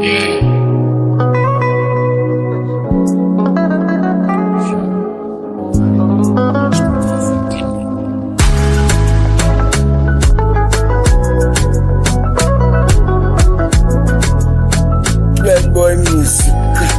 Red boy music.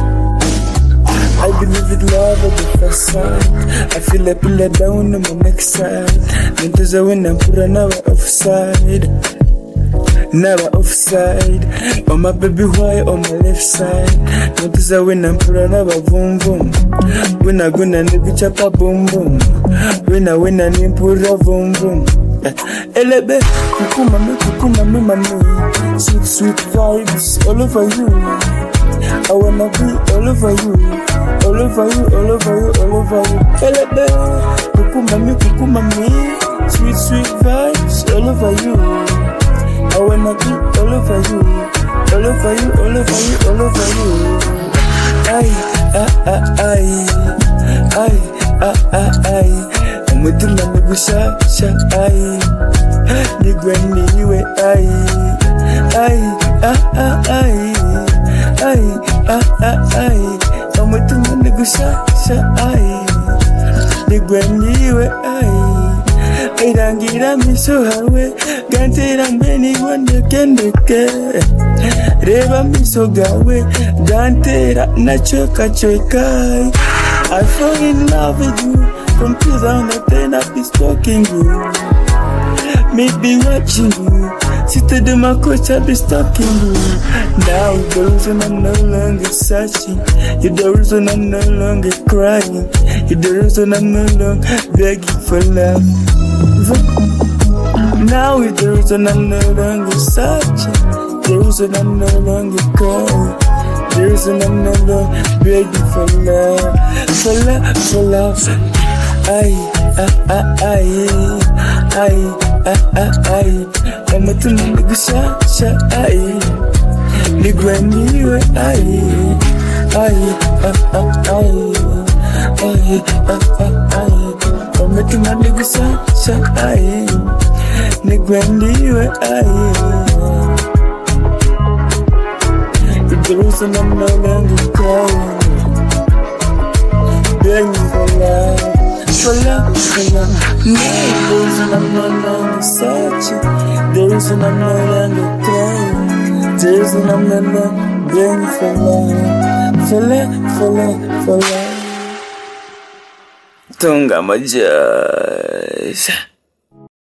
I believe in love at the first sight. I feel a pillar down on my next side. Then a win and put another offside. Never offside. On my baby white on my left side. Then a win and put another boom boom. When I gonna nigga chop a boom boom. When I win and put a boom boom. Elebe, kukuma me manu. Sweet, sweet vibes all over you. I wanna be all over you. All over you, all over you, all over you. Elebe, kukuma me. Sweet, sweet vibes all over you. I wanna be all over you. All over you, all over you, all over you. Ay. Mutuna mugusha ai nigweniwe ai mutuna mugusha ai nigweniwe ai irangira miso hawe gantera mbeni wondekendeke reba miso gawe gantera nachoka chokai. I fall in love with you. From 2010 I've been stalking you. Maybe watching you. Seated in my couch I've been stalking you. Now the reason I'm no longer searching. You're the reason I'm no longer crying. You're the reason I'm no longer begging for love. Now you're the reason I'm no longer searching. The reason I'm no longer crying. The reason I'm no longer begging for love. For love. Ay, mutuna mugusha ai nigweniwe ai mutuna mugusha ai nigweniwe ai. The reason I'm no longer crying, begging for love. For love. The reason I'm no longer searching. The reason I'm no longer crying. The reason I'm no longer begging for love. Tunga majas.